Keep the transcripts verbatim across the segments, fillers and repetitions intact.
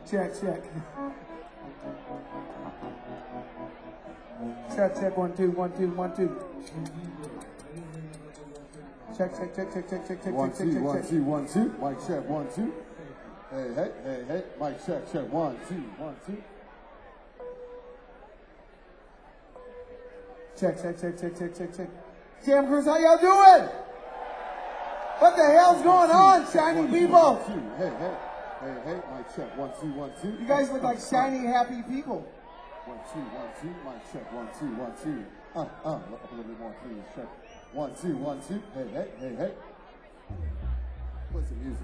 Check, check. Check, check, one, two, one, two, one, two. Check, check, check, check, check, check, check, one, check, two, check, one, check. two, one, two. Mic check, one, two. Hey, hey, hey, hey. Mic check, check, one, two, one, two. Check, check, check, check, check, check, check. Jam Cruise, how y'all doing? What the hell's going on, shiny people? One, two. Hey, hey, hey, hey. Mic check, one, two, one, two. You guys look like shiny, happy people. One, two, one, two. Mic check, one, two, one, two. Uh, uh, up a little bit more, please. Check. One, two, one, two. Hey, hey, hey, hey. What's the music?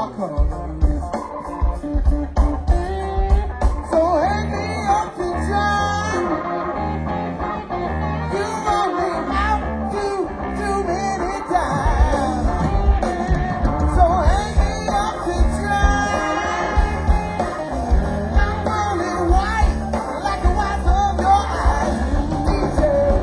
I'll cut all the music. So hang me up to dry. You run me out too, too many times. So hang me up to dry. I'm burning white like the whites of your eyes, D J.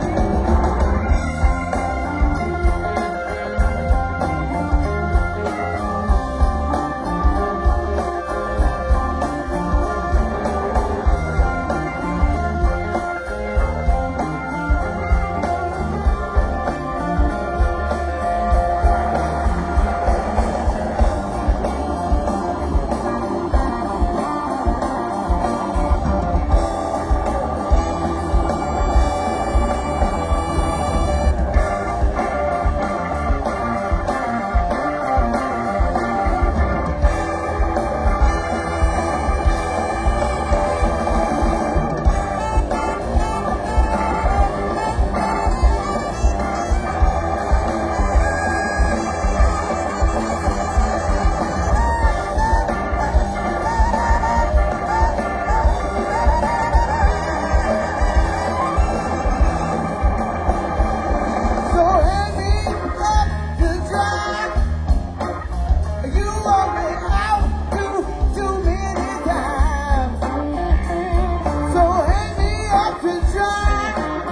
So hang me up to dry. You want me out too, too many times. So hang me up to dry.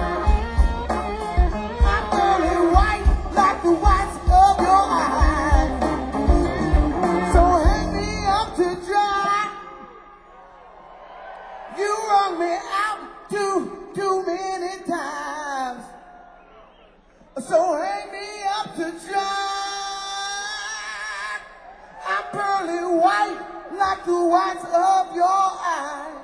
I'm burning white like the whites of your eyes. So hang me up to dry. You run me out too, too many times. So hang me up to dry. I'm pearly white like the whites of your eyes.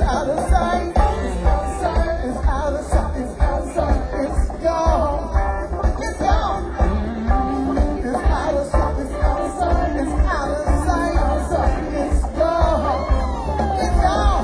out of sight. It's outside. It's out of sight. It's outside. It's gone. It's gone. It's out of sight. It's outside. It's out of sight. Outside. It's gone. It's gone.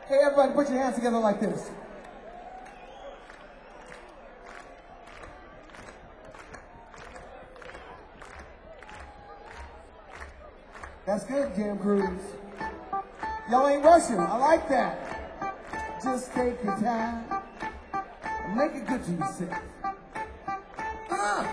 Hey, everybody, put your hands together like this. That's good, Jam Cruise. Y'all ain't rushing. I like that. Just take your time and make it good to yourself. Ah.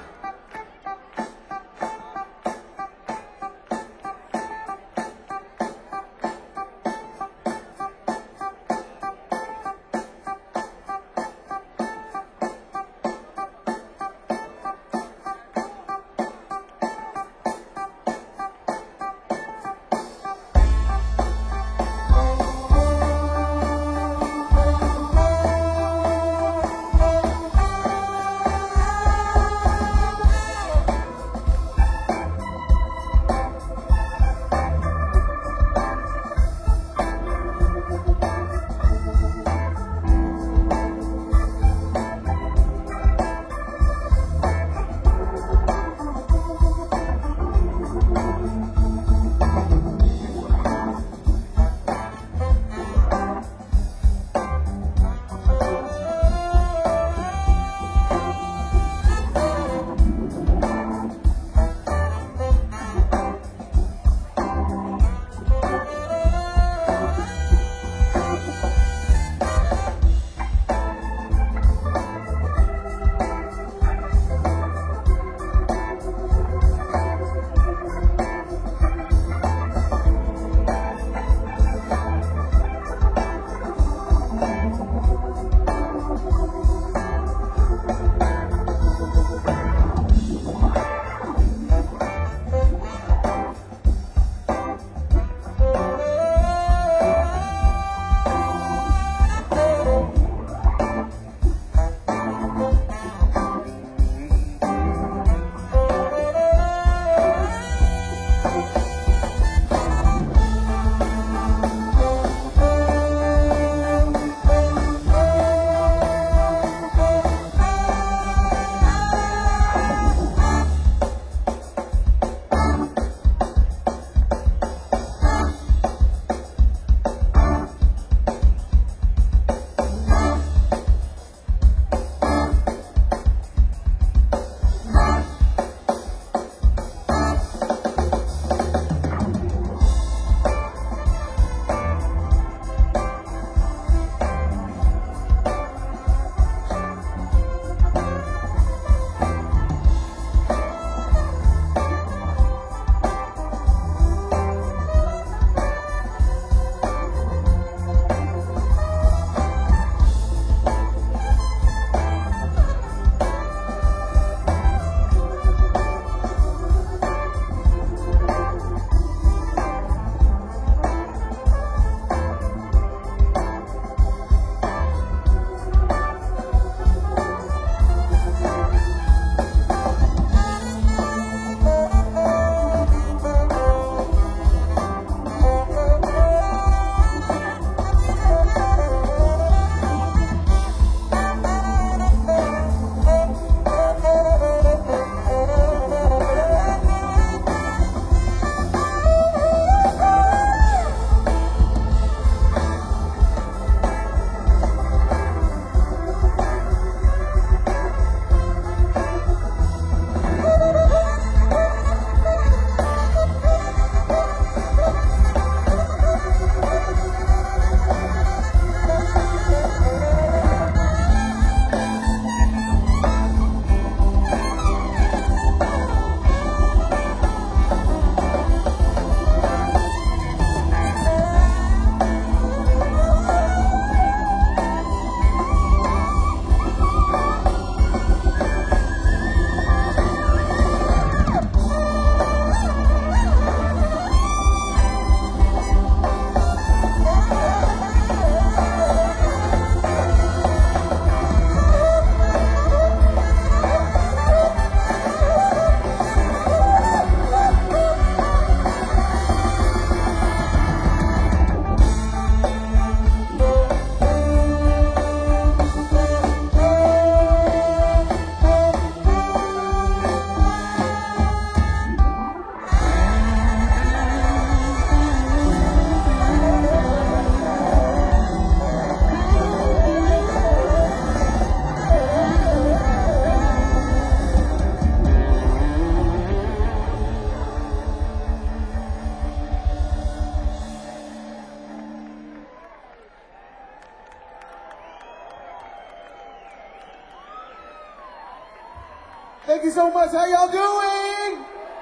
Thank you so much. How y'all doing?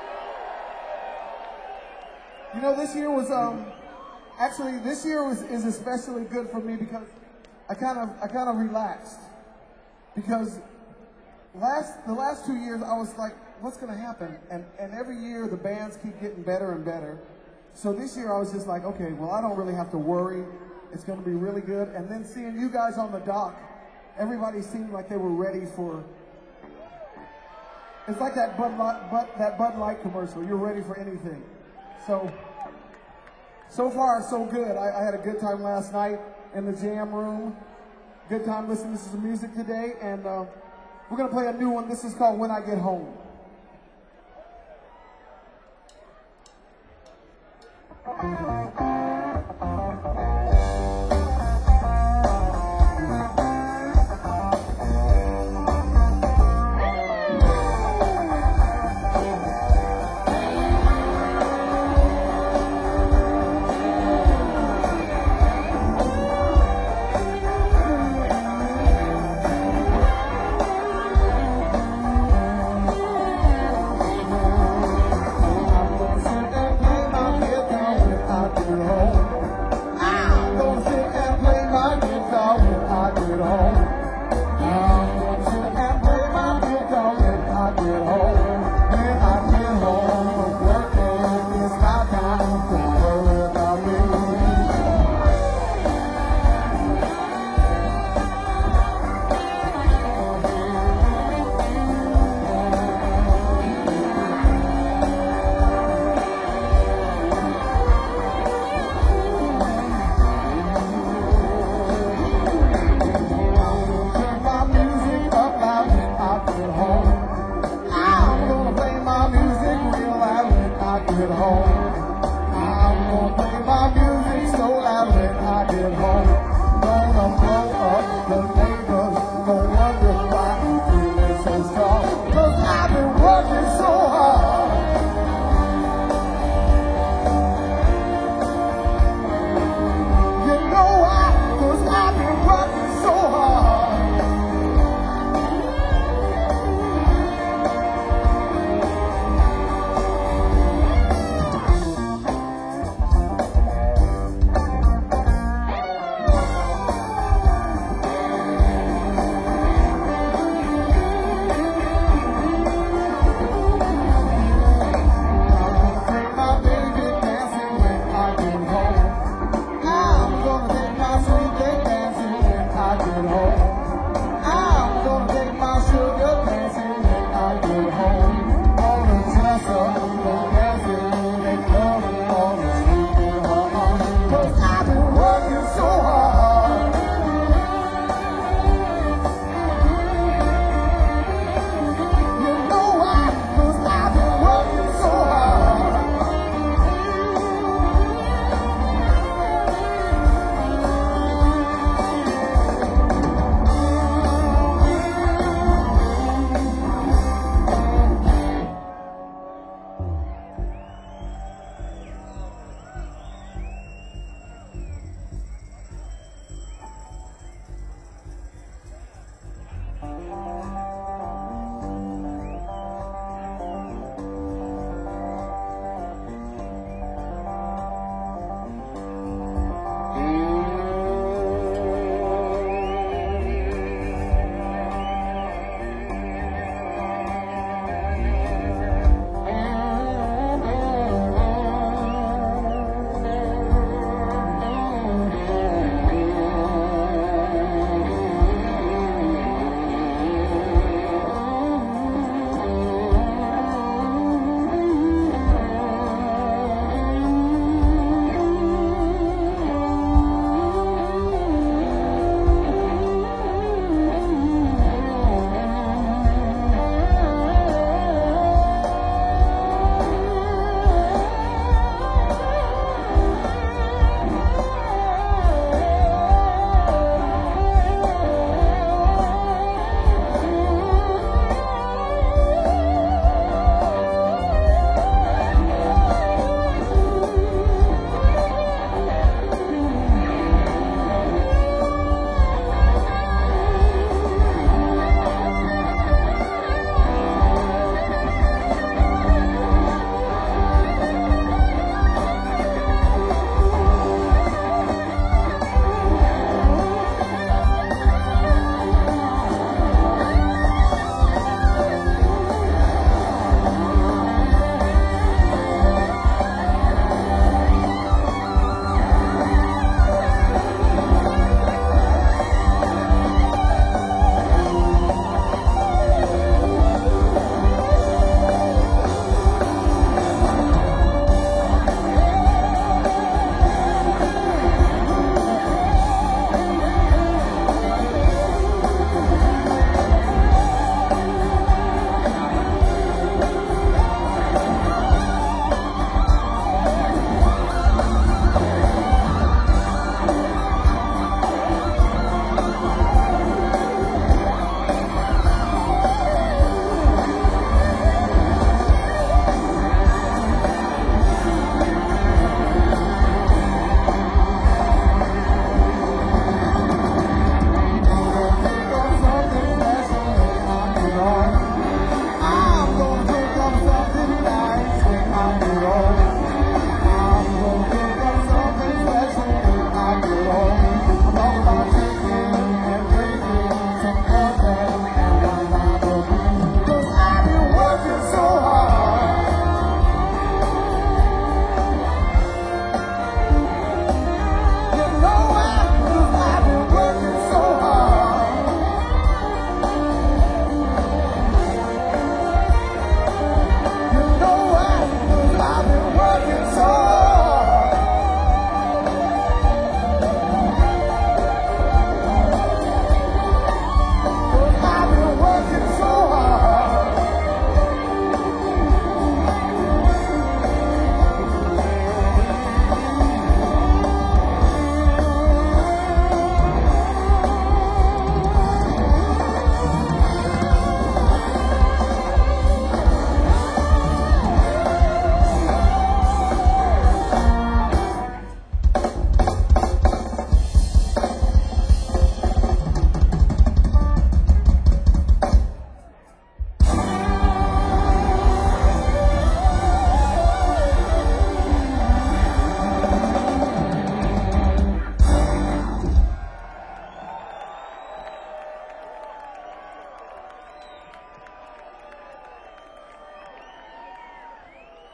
You know, this year was um actually this year was is especially good for me because I kind of I kind of relaxed because last the last two years I was like, what's gonna happen? And and every year the bands keep getting better and better. So this year I was just like, okay, well I don't really have to worry. It's gonna be really good. And then seeing you guys on the dock, everybody seemed like they were ready for. It's like that Bud Light, Bud, that Bud Light commercial. You're ready for anything. So, so far so good. I, I had a good time last night in the jam room. Good time listening to some music today, and uh, we're gonna play a new one. This is called "When I Get Home."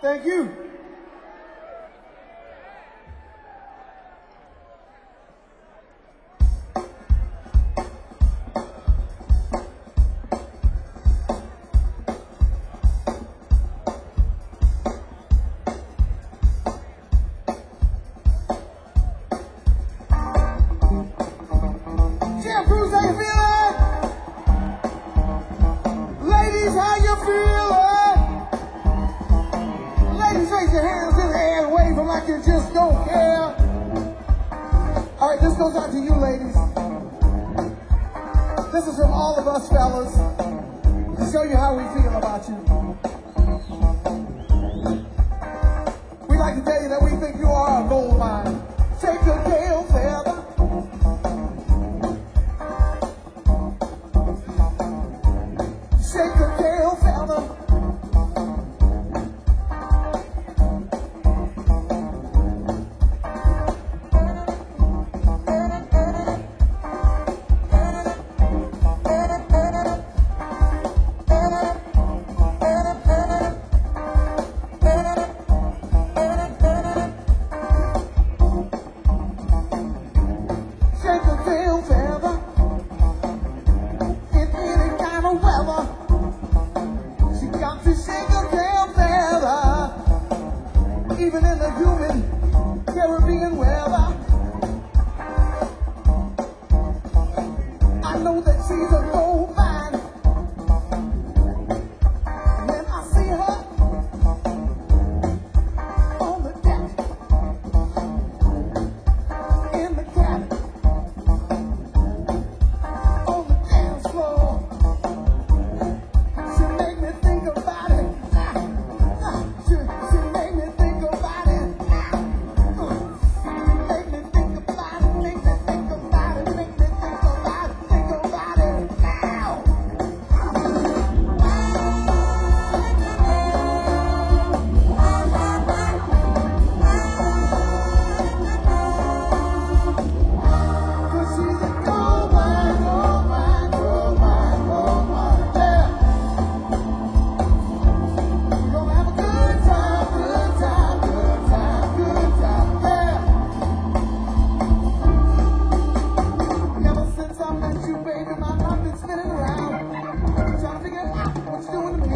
Thank you. Jeff Cruz, how you feeling? Ladies, how you feeling? Ladies, raise your hands in the air and wave them like you just don't care. All right, this goes out to you, ladies. This is from all of us fellas to show you how we feel about you. We like to tell you that we think you are a gold mine. Take a tail feather. Shake a tail feather. Shake a tail feather. In any kind of weather. She got to shake her tail feather, even in the humid Caribbean weather. I know that she's a gold mine. When I see her on the deck, in the cabin, on the dance floor. She make me think about it. She, she make me think about it. She make me think about it. Make me think about it. Make me think about it. Think about it now. Cause she's a gold mine, gold mine, gold mine, gold mine. Yeah. We're gonna have a good time, good time, good time, good time, yeah. Ever since I met you, baby, my heart been spinning around. Trying to figure out what you're doing to me.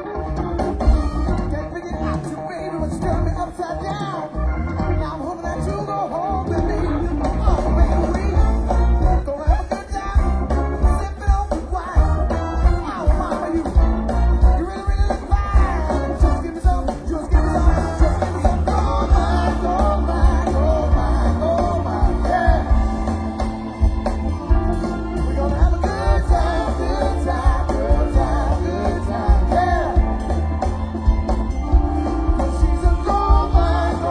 Can't figure it out, you baby, but you turn me upside down. Now I'm hoping that you'll go home with me. Oh, baby, we gonna have a good time, sipping on the wine. Oh, mama, you. You really, really look fine. Just give me some, just give me some, just give me some gold mine, gold mine, gold mine, gold mine, yeah. We're gonna have a good time, good time, good time, good time, yeah. 'Cause she's a gold mine,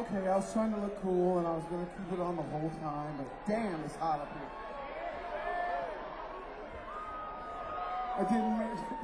Okay, I was trying to look cool and I was gonna keep it on the whole time, but damn, it's hot up here. I didn't mean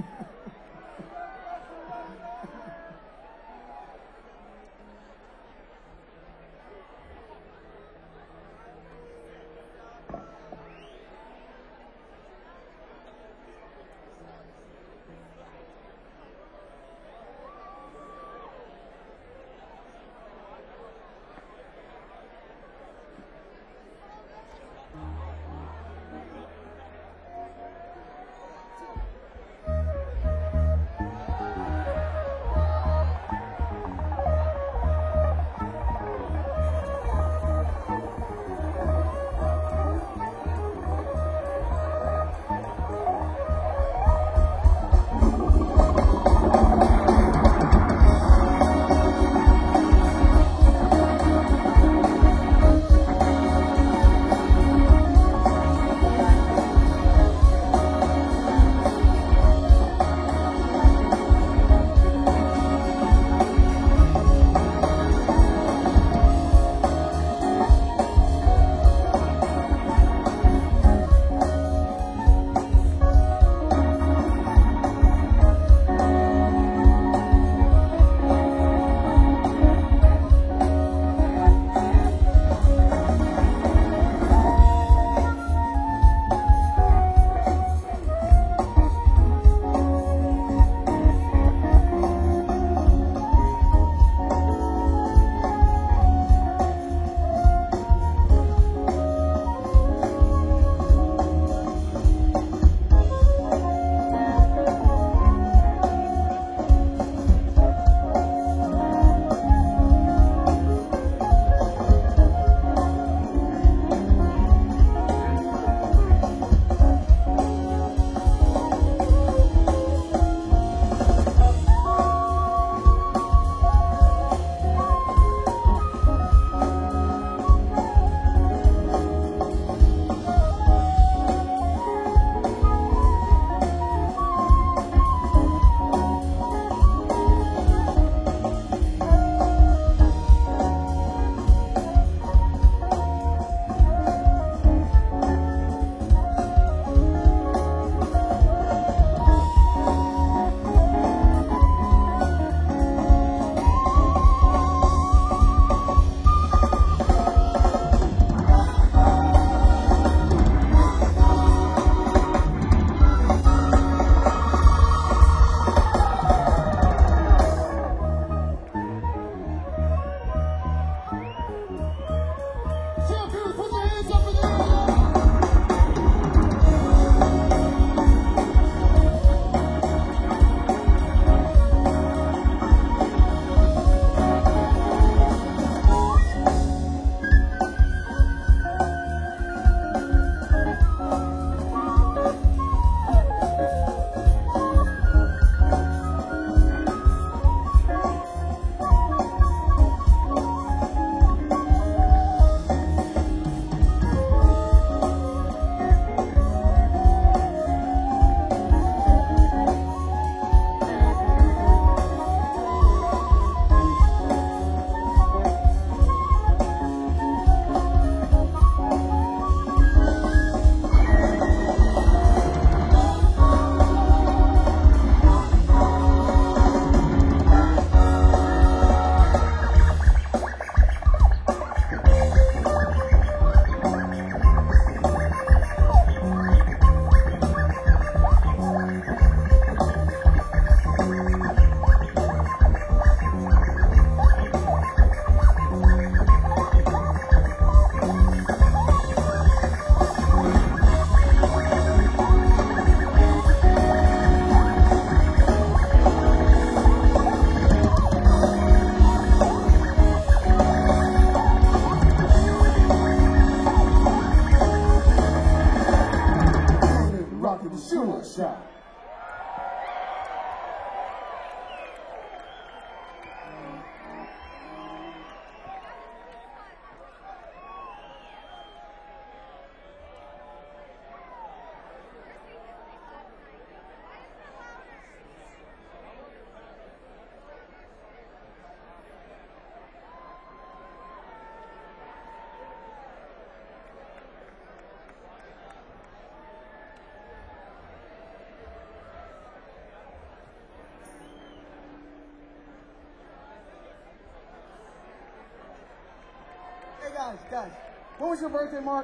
guys, guys. When was your birthday, Mark?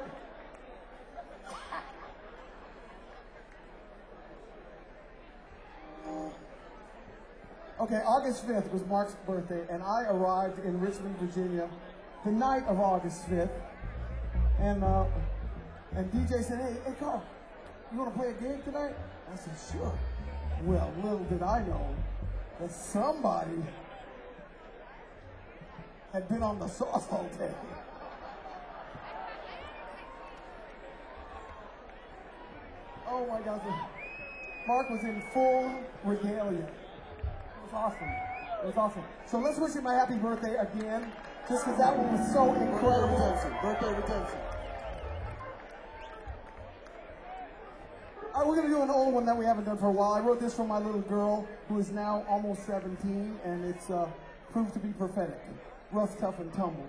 Okay, August fifth was Mark's birthday, and I arrived in Richmond, Virginia, the night of August fifth. And uh, and D J said, hey, hey, Carl, you want to play a gig tonight? I said, sure. Well, little did I know that somebody had been on the sauce all day. Oh my God. Mark was in full regalia. It was awesome. It was awesome. So let's wish him a happy birthday again, just because that one was so incredible. Birthday redemption. Birthday redemption. All right, we're going to do an old one that we haven't done for a while. I wrote this for my little girl, who is now almost seventeen, and it's uh, proved to be prophetic. Rough, tough, and tumble.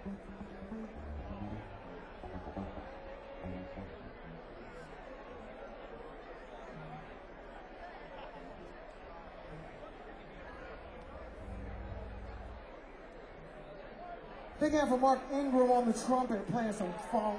Big hand for Mark Ingram on the trumpet, playing some funk.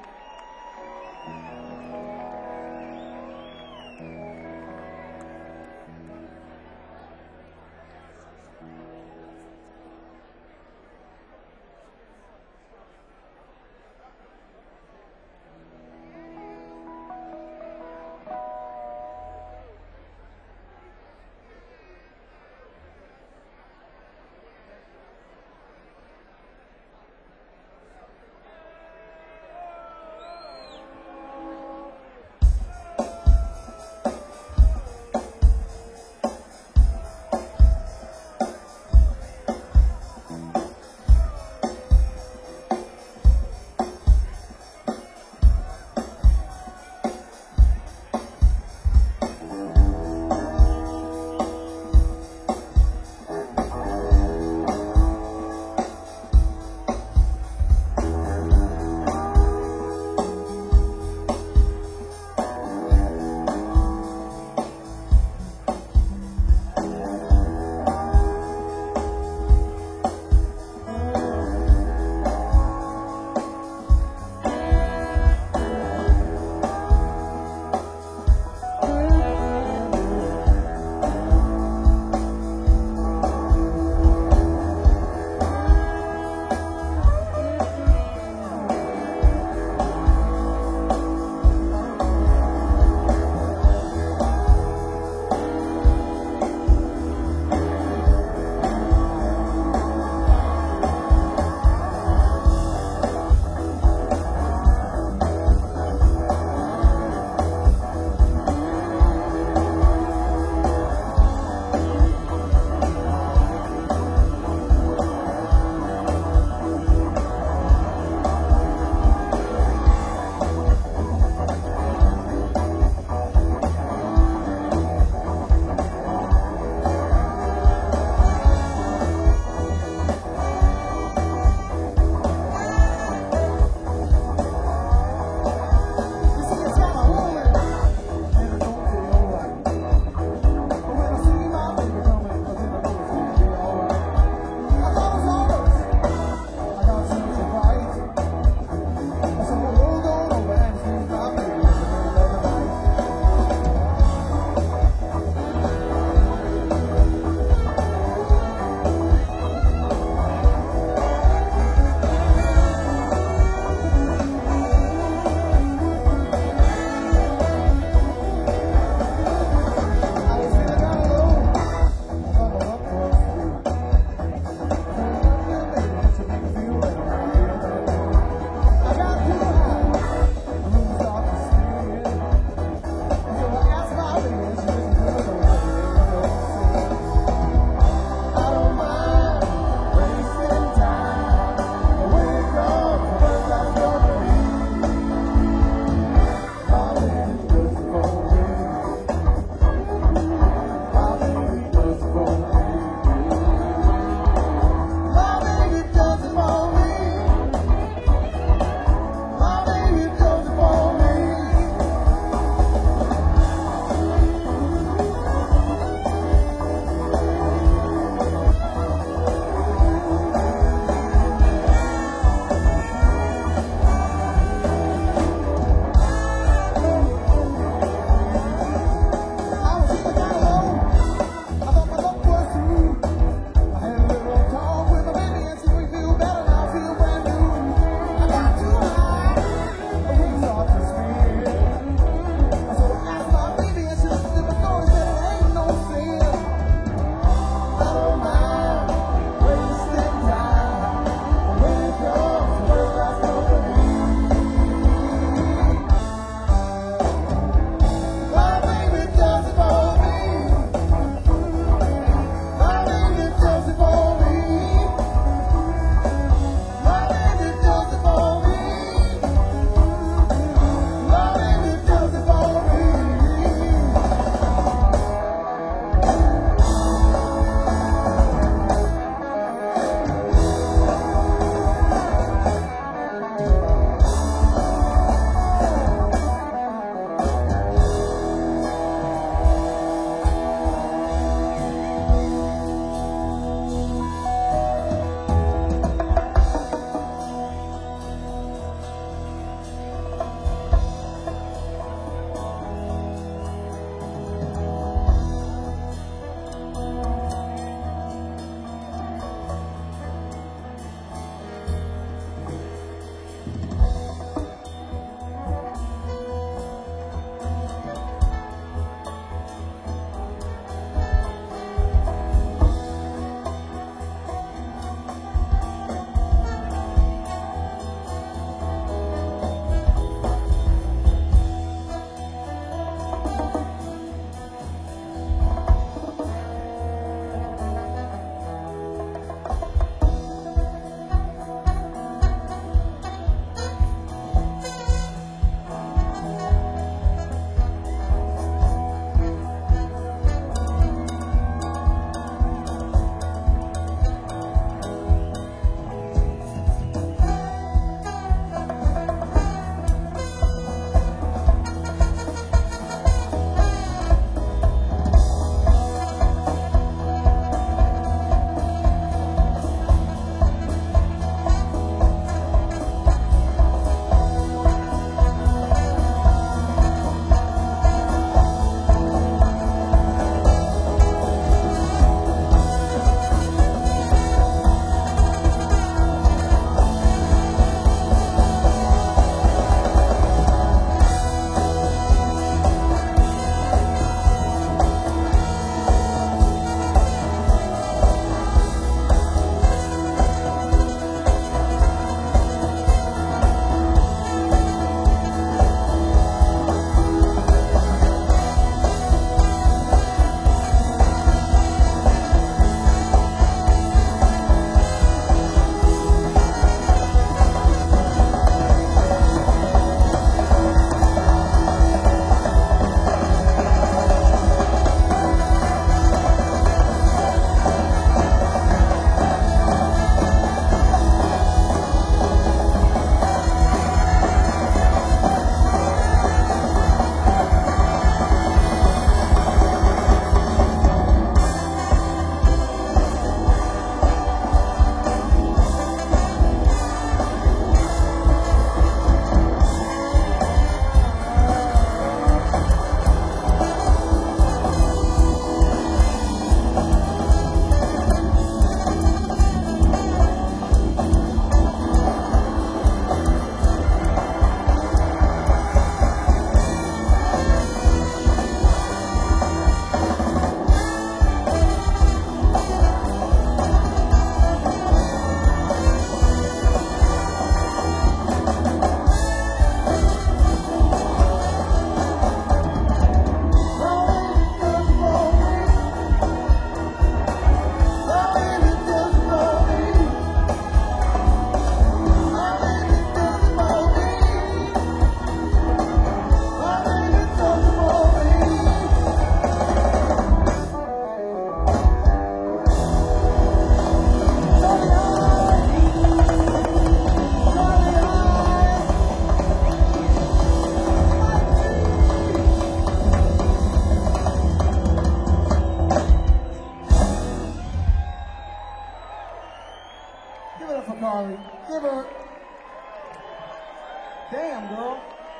Damn, girl.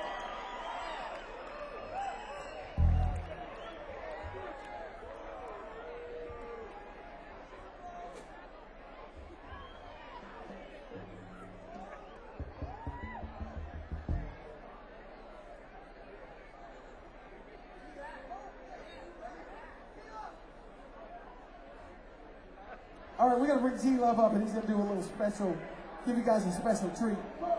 All right, we're gonna bring T Love up, and he's gonna do a little special, give you guys a special treat.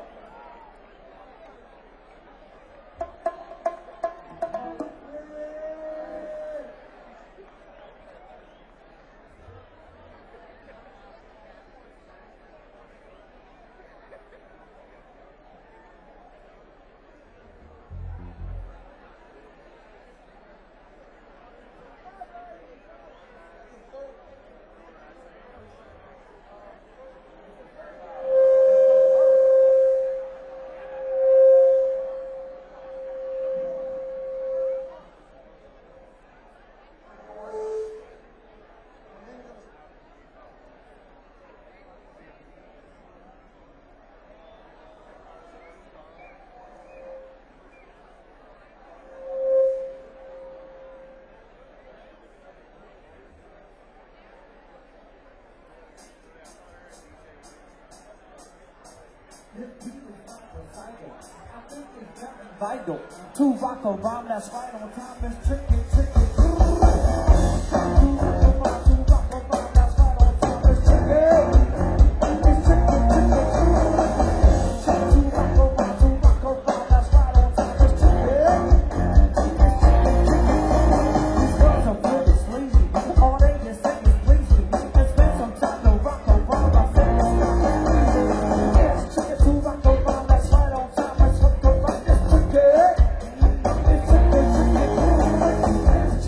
Vital. Two Rocco bomb, that's right on time. It's tricky, tricky. Two Rocco bomb, two Rocco bomb, that's right on time. It's tricky. It's tricky, tricky. Two Rocco bomb, two Rocco bomb, that's right on time. It's tricky. It's tricky, tricky. These girls are pretty sleazy. All they can say is please me. And spend some time to Rocco bomb. I said it's not that easy. It's tricky. Two Rocco bomb, that's right on time. It's Rocco bomb. It's tricky. It's tricky, tricky.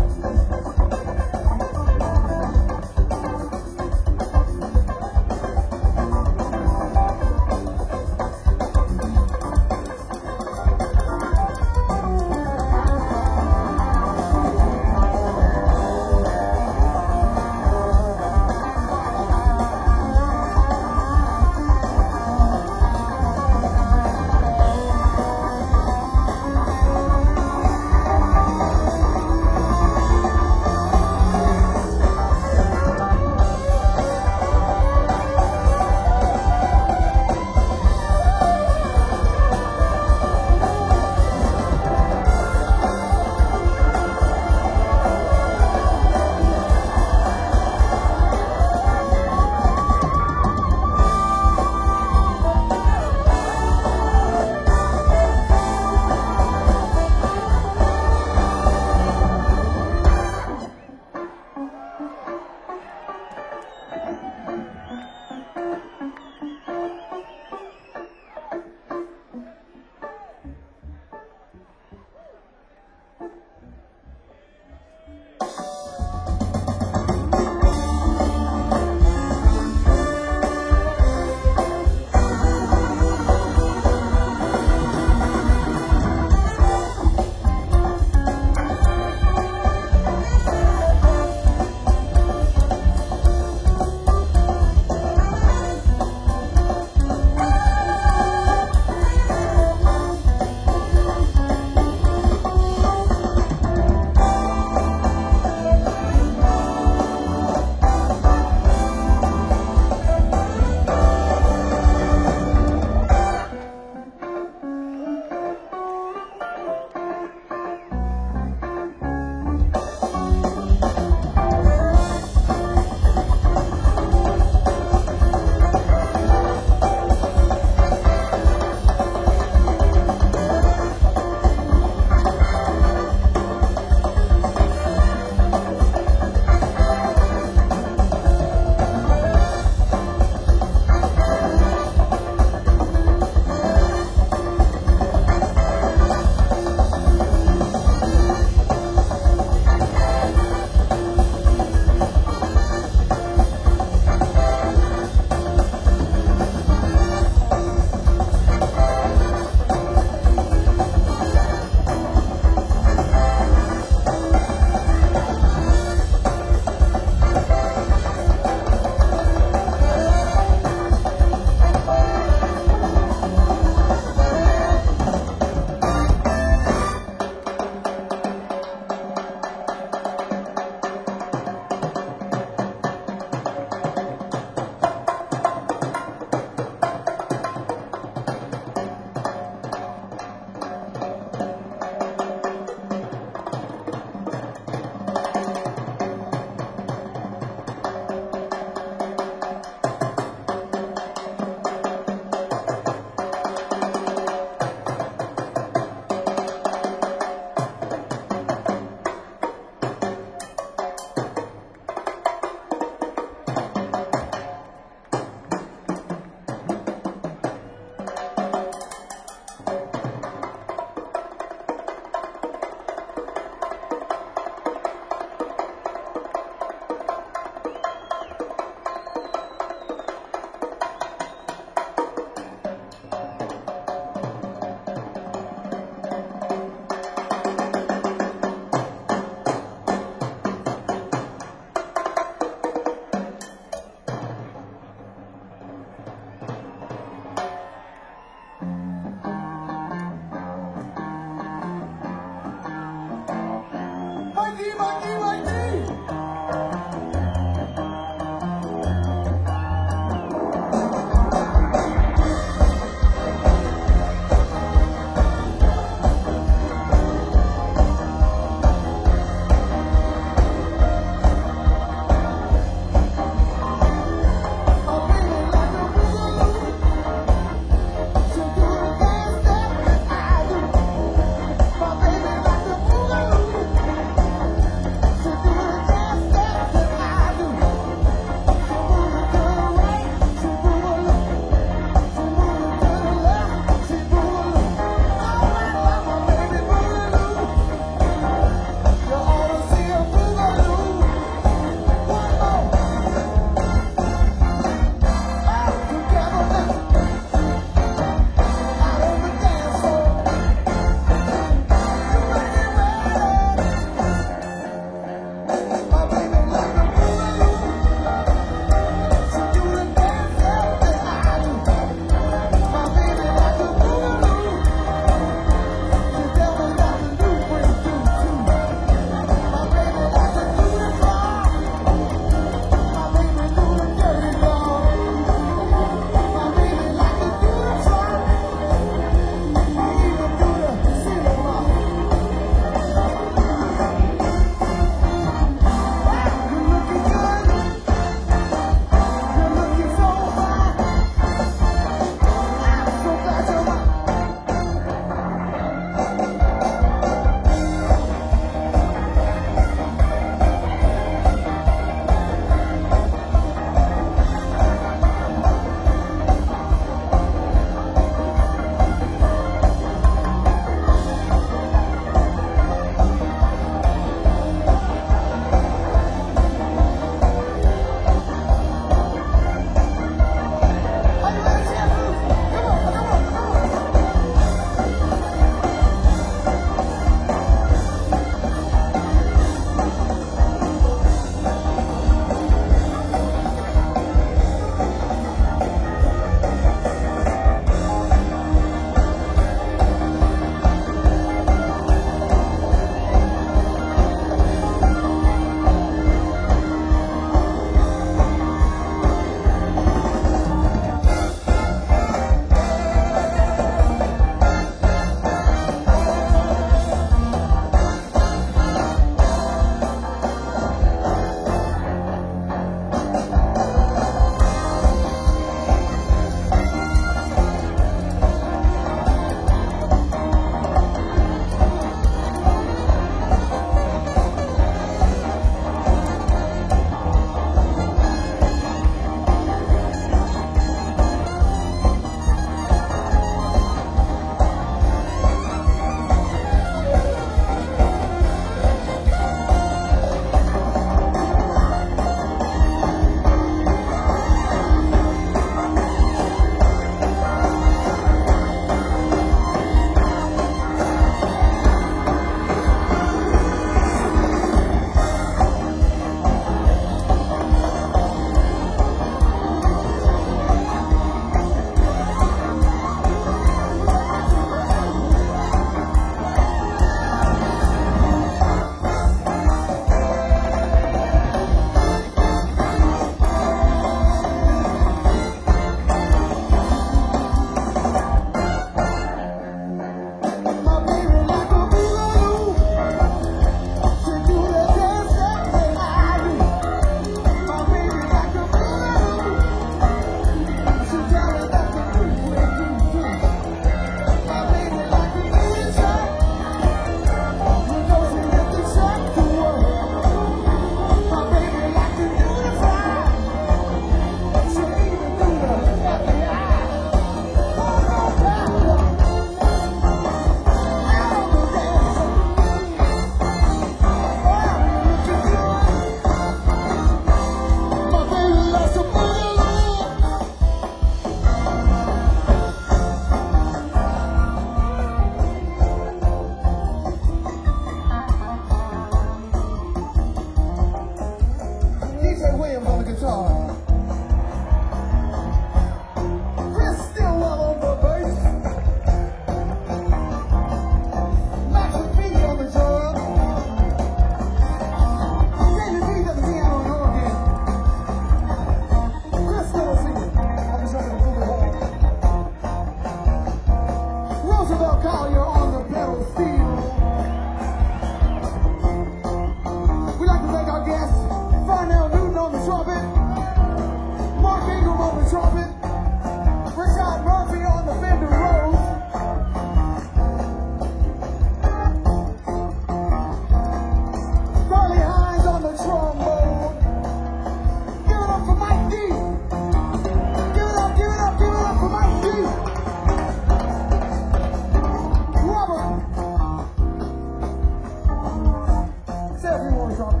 on the trumpet.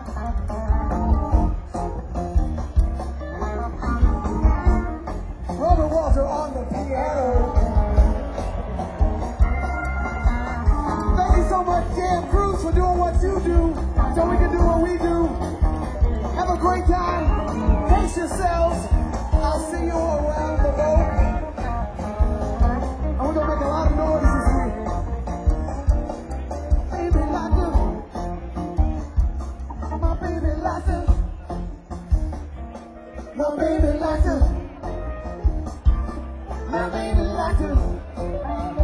Robert Walter on the piano. Thank you so much, Dan Cruz, for doing what you do, so we can do what we do. Have a great time. Pace yourselves. I'll see you around the boat. And we're gonna make a lot of noise this week. Baby like this. My baby like this. My baby like this. My baby like this.